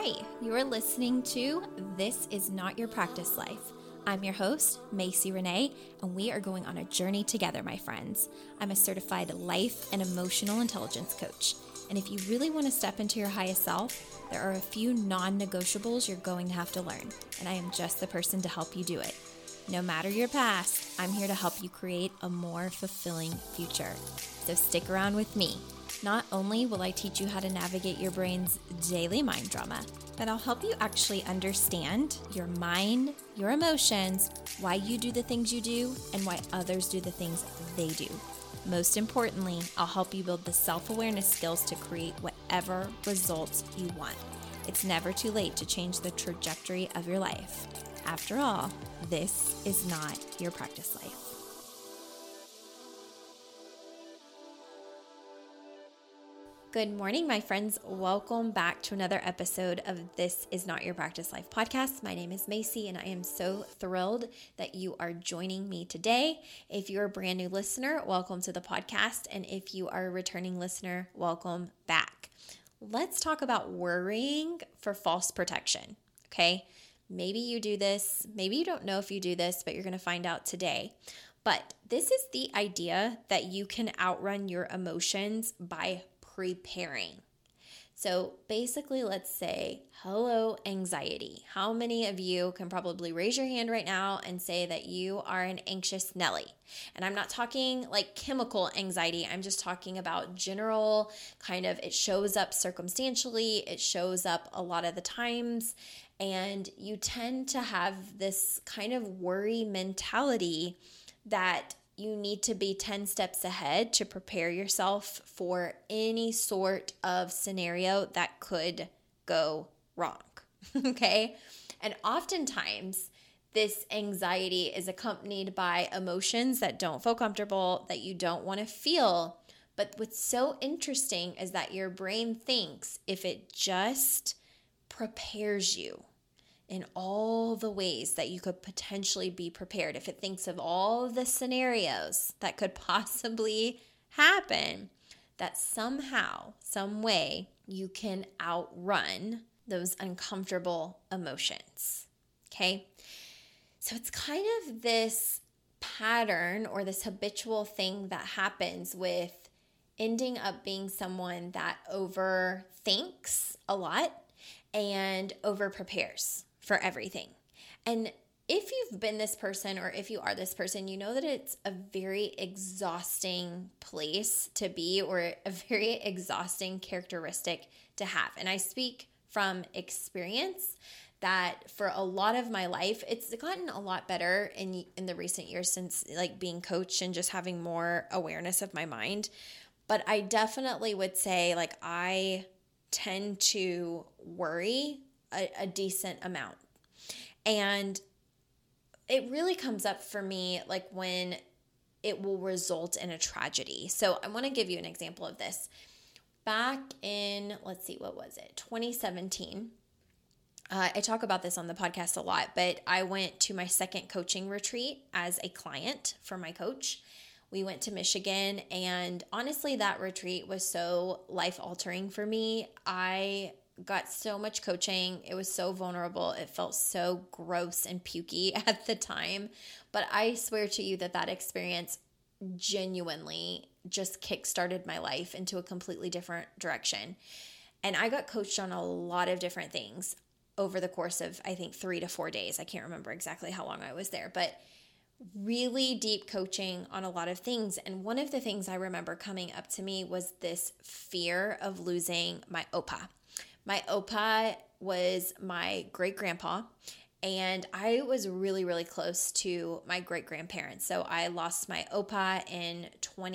Hi, you are listening to This Is Not Your Practice Life. I'm your host, Macy Renee, and we are going on a journey together, my friends. I'm a certified life and emotional intelligence coach. And if you really want to step into your highest self, there are a few non-negotiables you're going to have to learn, and I am just the person to help you do it. No matter your past, I'm here to help you create a more fulfilling future. So stick around with me. Not only will I teach you how to navigate your brain's daily mind drama, but I'll help you actually understand your mind, your emotions, why you do the things you do, and why others do the things they do. Most importantly, I'll help you build the self-awareness skills to create whatever results you want. It's never too late to change the trajectory of your life. After all, this is not your practice life. Good morning, my friends. Welcome back to another episode of This Is Not Your Practice Life podcast. My name is Macy, and I am so thrilled that you are joining me today. If you're a brand new listener, welcome to the podcast. And if you are a returning listener, welcome back. Let's talk about worrying for false protection, okay? Maybe you do this. Maybe you don't know if you do this, but you're going to find out today. But this is the idea that you can outrun your emotions by preparing. So basically, let's say, hello, anxiety. How many of you can probably raise your hand right now and say that you are an anxious Nelly? And I'm not talking like chemical anxiety. I'm just talking about general kind of, it shows up circumstantially. It shows up a lot of the times. And you tend to have this kind of worry mentality that you need to be 10 steps ahead to prepare yourself for any sort of scenario that could go wrong, okay? And oftentimes, this anxiety is accompanied by emotions that don't feel comfortable, that you don't want to feel. But what's so interesting is that your brain thinks if it just prepares you in all the ways that you could potentially be prepared, if it thinks of all the scenarios that could possibly happen, that somehow, some way, you can outrun those uncomfortable emotions, okay? So it's kind of this pattern or this habitual thing that happens with ending up being someone that overthinks a lot and over-prepares for everything. And if you've been this person or if you are this person, you know that it's a very exhausting place to be or a very exhausting characteristic to have. And I speak from experience that for a lot of my life, it's gotten a lot better in the recent years since like being coached and just having more awareness of my mind. But I definitely would say like I tend to worry a decent amount. And it really comes up for me like when it will result in a tragedy. So I want to give you an example of this. Back in, 2017, I talk about this on the podcast a lot, but I went to my second coaching retreat as a client for my coach. We went to Michigan, and honestly, that retreat was so life-altering for me. I got so much coaching. It was so vulnerable. It felt so gross and pukey at the time. But I swear to you that experience genuinely just kickstarted my life into a completely different direction. And I got coached on a lot of different things over the course of, I think, 3 to 4 days. I can't remember exactly how long I was there, but really deep coaching on a lot of things. And one of the things I remember coming up to me was this fear of losing my Opa. My Opa was my great-grandpa, and I was really, really close to my great-grandparents. So I lost my Opa in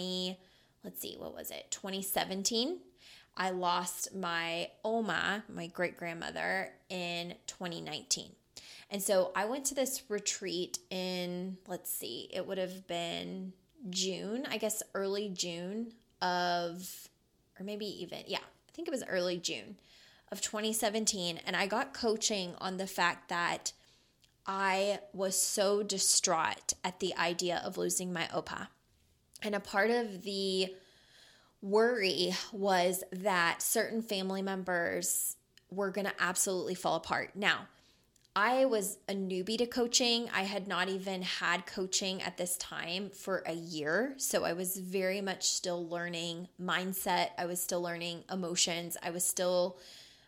2017. I lost my Oma, my great-grandmother, in 2019. And so I went to this retreat in, it would have been June, I guess early June I think it was early June of 2017. And I got coaching on the fact that I was so distraught at the idea of losing my Opa. And a part of the worry was that certain family members were going to absolutely fall apart. Now, I was a newbie to coaching. I had not even had coaching at this time for a year. So I was very much still learning mindset. I was still learning emotions. I was still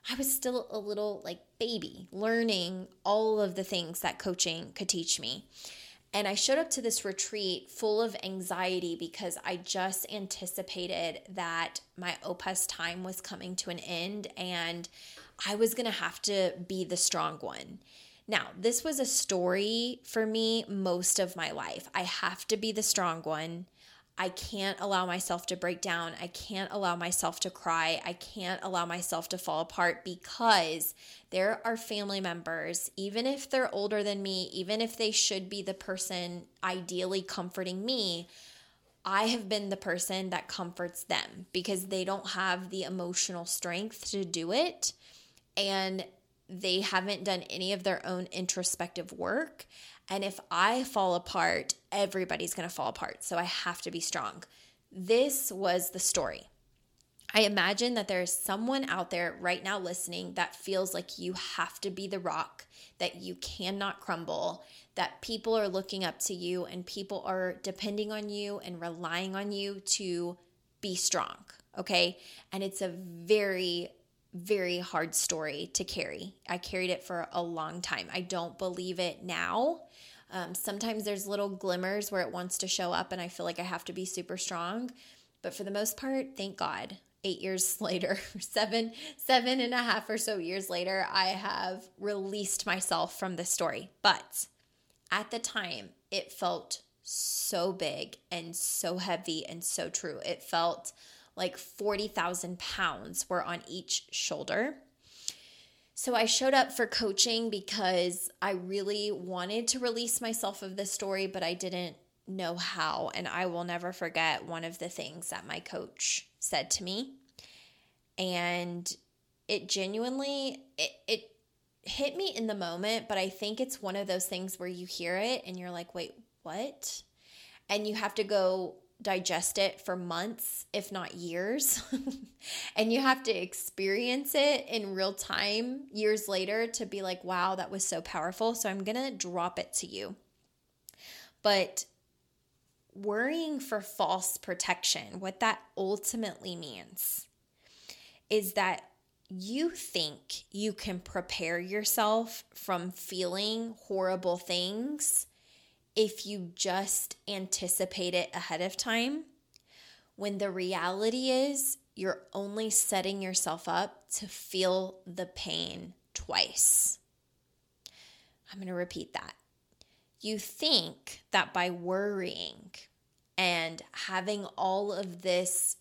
a little like baby learning all of the things that coaching could teach me. And I showed up to this retreat full of anxiety because I just anticipated that my OPUS time was coming to an end and I was going to have to be the strong one. Now, this was a story for me most of my life. I have to be the strong one. I can't allow myself to break down. I can't allow myself to cry. I can't allow myself to fall apart because there are family members, even if they're older than me, even if they should be the person ideally comforting me, I have been the person that comforts them because they don't have the emotional strength to do it. And they haven't done any of their own introspective work. And if I fall apart, everybody's going to fall apart. So I have to be strong. This was the story. I imagine that there is someone out there right now listening that feels like you have to be the rock, that you cannot crumble, that people are looking up to you and people are depending on you and relying on you to be strong. Okay. And it's a very, very hard story to carry. I carried it for a long time. I don't believe it now. Sometimes there's little glimmers where it wants to show up and I feel like I have to be super strong. But for the most part, thank God, 8 years later, seven and a half or so years later, I have released myself from this story. But at the time, it felt so big and so heavy and so true. It felt like 40,000 pounds were on each shoulder. So I showed up for coaching because I really wanted to release myself of this story, but I didn't know how. And I will never forget one of the things that my coach said to me. And it genuinely, it hit me in the moment, but I think it's one of those things where you hear it and you're like, wait, what? And you have to go digest it for months, if not years. And you have to experience it in real time years later to be like, wow, that was so powerful. So I'm going to drop it to you. But worrying for false protection, what that ultimately means is that you think you can prepare yourself from feeling horrible things if you just anticipate it ahead of time, when the reality is you're only setting yourself up to feel the pain twice. I'm going to repeat that. You think that by worrying and having all of this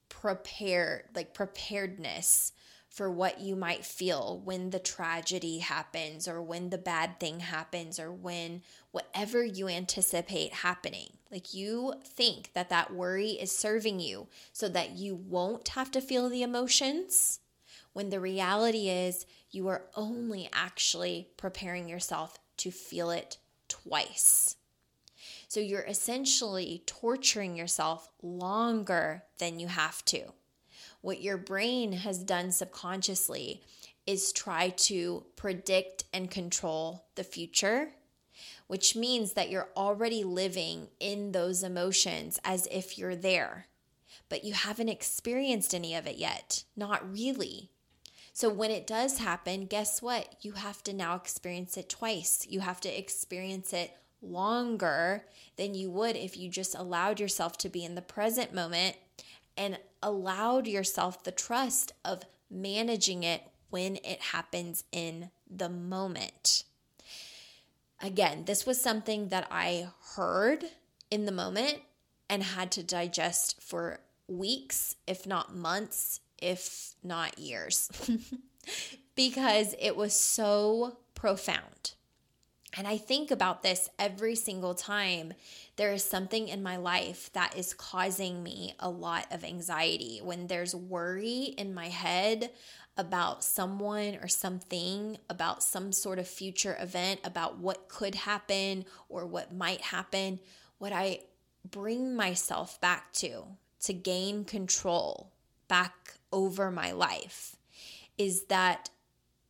preparedness for what you might feel when the tragedy happens or when the bad thing happens or when whatever you anticipate happening. Like you think that that worry is serving you so that you won't have to feel the emotions, when the reality is you are only actually preparing yourself to feel it twice. So you're essentially torturing yourself longer than you have to. What your brain has done subconsciously is try to predict and control the future, which means that you're already living in those emotions as if you're there, but you haven't experienced any of it yet. Not really. So when it does happen, guess what? You have to now experience it twice. You have to experience it longer than you would if you just allowed yourself to be in the present moment and allowed yourself the trust of managing it when it happens in the moment. Again, this was something that I heard in the moment and had to digest for weeks, if not months, if not years, because it was so profound. And I think about this every single time there is something in my life that is causing me a lot of anxiety. When there's worry in my head about someone or something, about some sort of future event, about what could happen or what might happen, what I bring myself back to gain control back over my life is that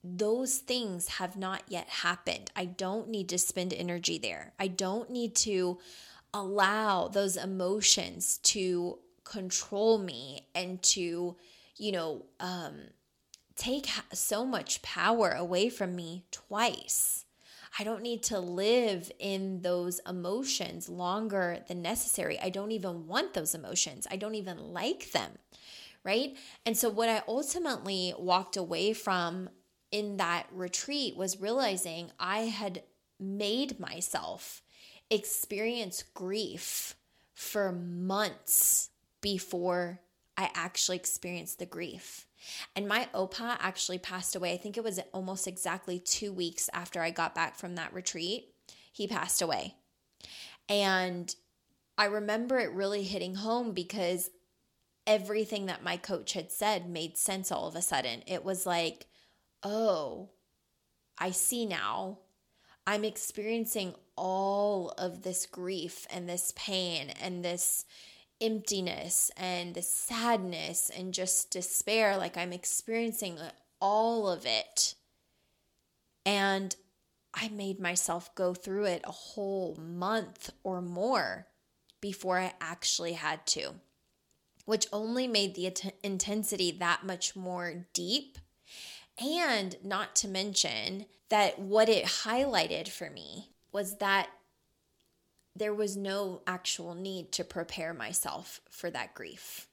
those things have not yet happened. I don't need to spend energy there. I don't need to allow those emotions to control me and to, take so much power away from me twice. I don't need to live in those emotions longer than necessary. I don't even want those emotions. I don't even like them, right? And so what I ultimately walked away from in that retreat was realizing I had made myself experience grief for months before I actually experienced the grief. And my Opa actually passed away. I think it was almost exactly 2 weeks after I got back from that retreat. He passed away. And I remember it really hitting home because everything that my coach had said made sense all of a sudden. It was like, oh, I see now. I'm experiencing all of this grief and this pain and this emptiness and this sadness and just despair. Like I'm experiencing all of it. And I made myself go through it a whole month or more before I actually had to, which only made the intensity that much more deep. And not to mention that what it highlighted for me was that there was no actual need to prepare myself for that grief,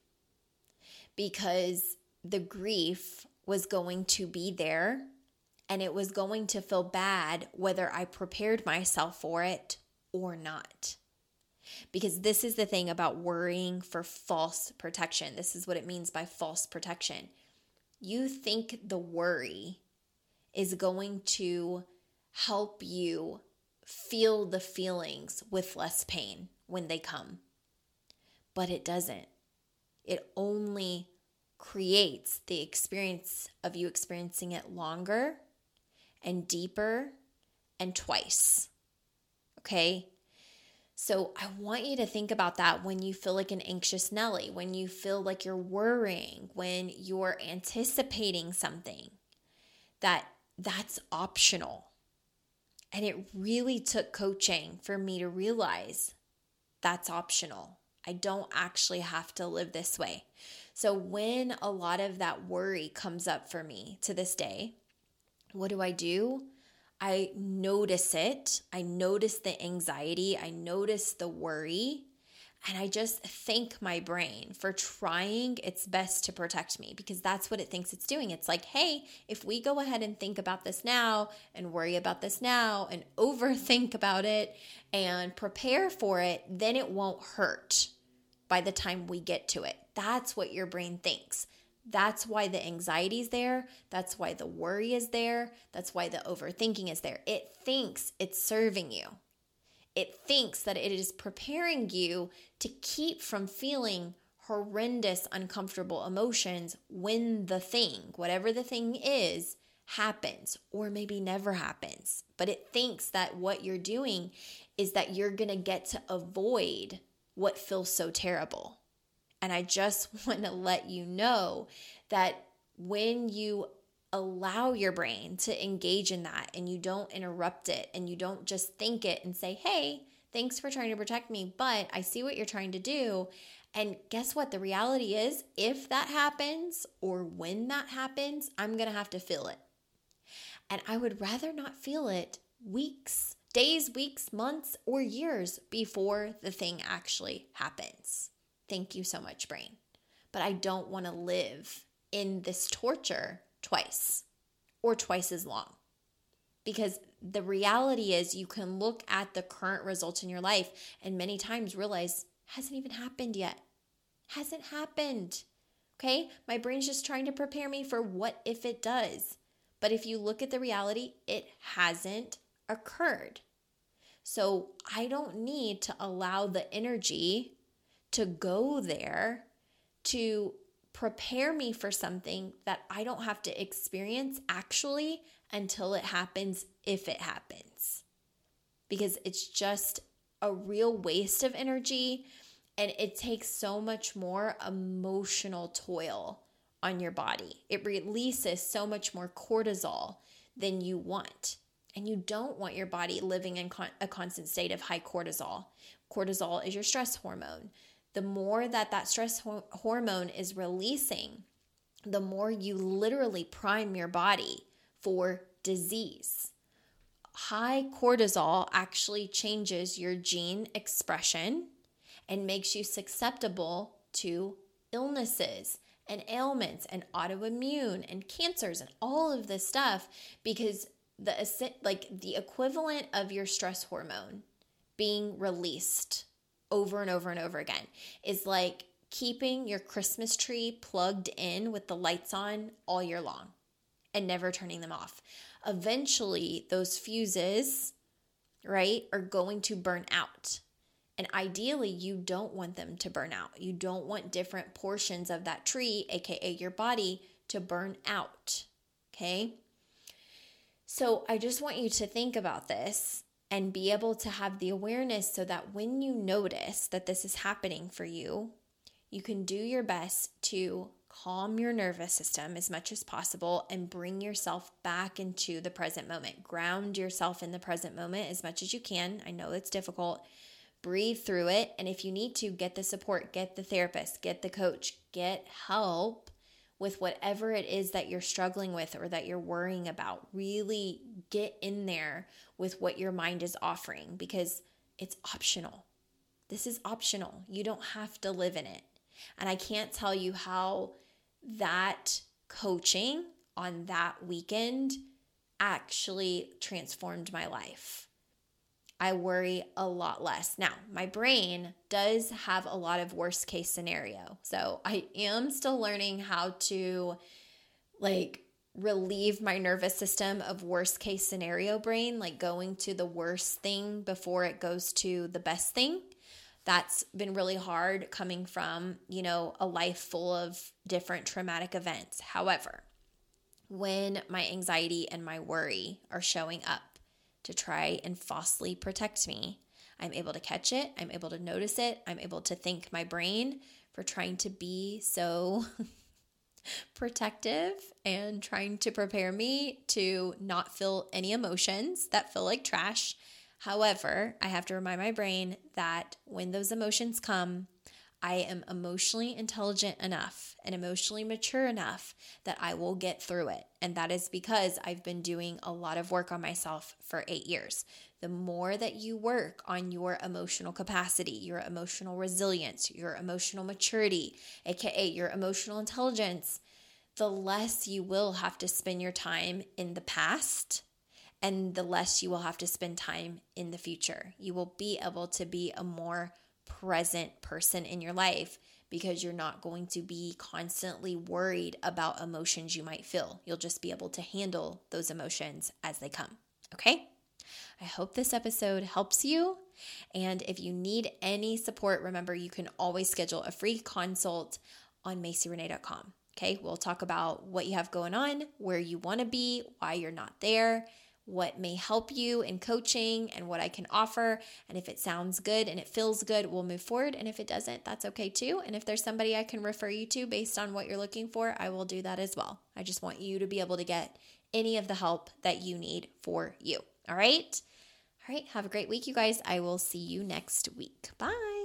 because the grief was going to be there and it was going to feel bad whether I prepared myself for it or not. Because this is the thing about worrying for false protection. This is what it means by false protection. You think the worry is going to help you feel the feelings with less pain when they come. But it doesn't. It only creates the experience of you experiencing it longer and deeper and twice. Okay? So I want you to think about that when you feel like an anxious Nelly, when you feel like you're worrying, when you're anticipating something, that's optional. And it really took coaching for me to realize that's optional. I don't actually have to live this way. So when a lot of that worry comes up for me to this day, what do? I notice it. I notice the anxiety. I notice the worry. And I just thank my brain for trying its best to protect me, because that's what it thinks it's doing. It's like, hey, if we go ahead and think about this now and worry about this now and overthink about it and prepare for it, then it won't hurt by the time we get to it. That's what your brain thinks. That's why the anxiety is there. That's why the worry is there. That's why the overthinking is there. It thinks it's serving you. It thinks that it is preparing you to keep from feeling horrendous, uncomfortable emotions when the thing, whatever the thing is, happens, or maybe never happens. But it thinks that what you're doing is that you're going to get to avoid what feels so terrible. And I just want to let you know that when you allow your brain to engage in that and you don't interrupt it and you don't just think it and say, hey, thanks for trying to protect me, but I see what you're trying to do. And guess what? The reality is, if that happens or when that happens, I'm going to have to feel it. And I would rather not feel it days, weeks, months, or years before the thing actually happens. Thank you so much, brain. But I don't want to live in this torture twice or twice as long. Because the reality is, you can look at the current results in your life and many times realize, hasn't even happened yet. Hasn't happened. Okay? My brain's just trying to prepare me for what if it does. But if you look at the reality, it hasn't occurred. So I don't need to allow the energy to go there to prepare me for something that I don't have to experience actually until it happens, if it happens. Because it's just a real waste of energy, and it takes so much more emotional toil on your body. It releases so much more cortisol than you want. And you don't want your body living in a constant state of high cortisol. Cortisol is your stress hormone. The more that stress hormone is releasing, the more you literally prime your body for disease. High cortisol actually changes your gene expression and makes you susceptible to illnesses and ailments and autoimmune and cancers and all of this stuff, because the equivalent of your stress hormone being released over and over and over again is like keeping your Christmas tree plugged in with the lights on all year long and never turning them off. Eventually, those fuses, right, are going to burn out. And ideally, you don't want them to burn out. You don't want different portions of that tree, aka your body, to burn out. Okay? So I just want you to think about this and be able to have the awareness so that when you notice that this is happening for you, you can do your best to calm your nervous system as much as possible and bring yourself back into the present moment. Ground yourself in the present moment as much as you can. I know it's difficult. Breathe through it. And if you need to, get the support, get the therapist, get the coach, get help with whatever it is that you're struggling with or that you're worrying about. Really get in there with what your mind is offering, because it's optional. This is optional. You don't have to live in it. And I can't tell you how that coaching on that weekend actually transformed my life. I worry a lot less. Now, my brain does have a lot of worst case scenario. So I am still learning how to relieve my nervous system of worst case scenario brain, like going to the worst thing before it goes to the best thing. That's been really hard coming from, a life full of different traumatic events. However, when my anxiety and my worry are showing up to try and falsely protect me, I'm able to catch it. I'm able to notice it. I'm able to thank my brain for trying to be so protective and trying to prepare me to not feel any emotions that feel like trash. However, I have to remind my brain that when those emotions come, I am emotionally intelligent enough and emotionally mature enough that I will get through it. And that is because I've been doing a lot of work on myself for 8 years. The more that you work on your emotional capacity, your emotional resilience, your emotional maturity, aka your emotional intelligence, the less you will have to spend your time in the past, and the less you will have to spend time in the future. You will be able to be a more present person in your life because you're not going to be constantly worried about emotions you might feel. You'll just be able to handle those emotions as they come. Okay? I hope this episode helps you. And if you need any support, remember you can always schedule a free consult on MacyRenee.com. Okay? We'll talk about what you have going on, where you want to be, why you're not there, what may help you in coaching and what I can offer. And if it sounds good and it feels good, we'll move forward. And if it doesn't, that's okay too. And if there's somebody I can refer you to based on what you're looking for, I will do that as well. I just want you to be able to get any of the help that you need for you. All right? All right. Have a great week, you guys. I will see you next week. Bye.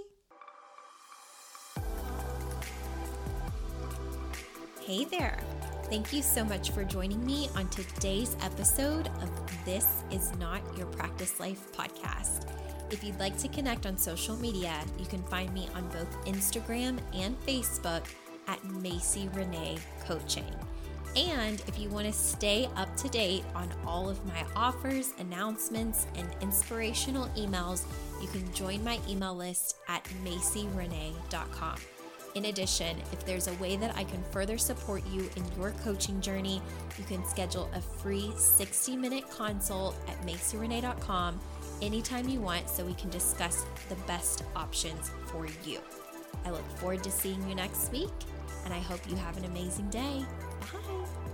Hey there. Thank you so much for joining me on today's episode of This Is Not Your Practice Life podcast. If you'd like to connect on social media, you can find me on both Instagram and Facebook at Macy Renee Coaching. And if you want to stay up to date on all of my offers, announcements, and inspirational emails, you can join my email list at MacyRenee.com. In addition, if there's a way that I can further support you in your coaching journey, you can schedule a free 60-minute consult at MacyRenee.com anytime you want so we can discuss the best options for you. I look forward to seeing you next week, and I hope you have an amazing day. Bye.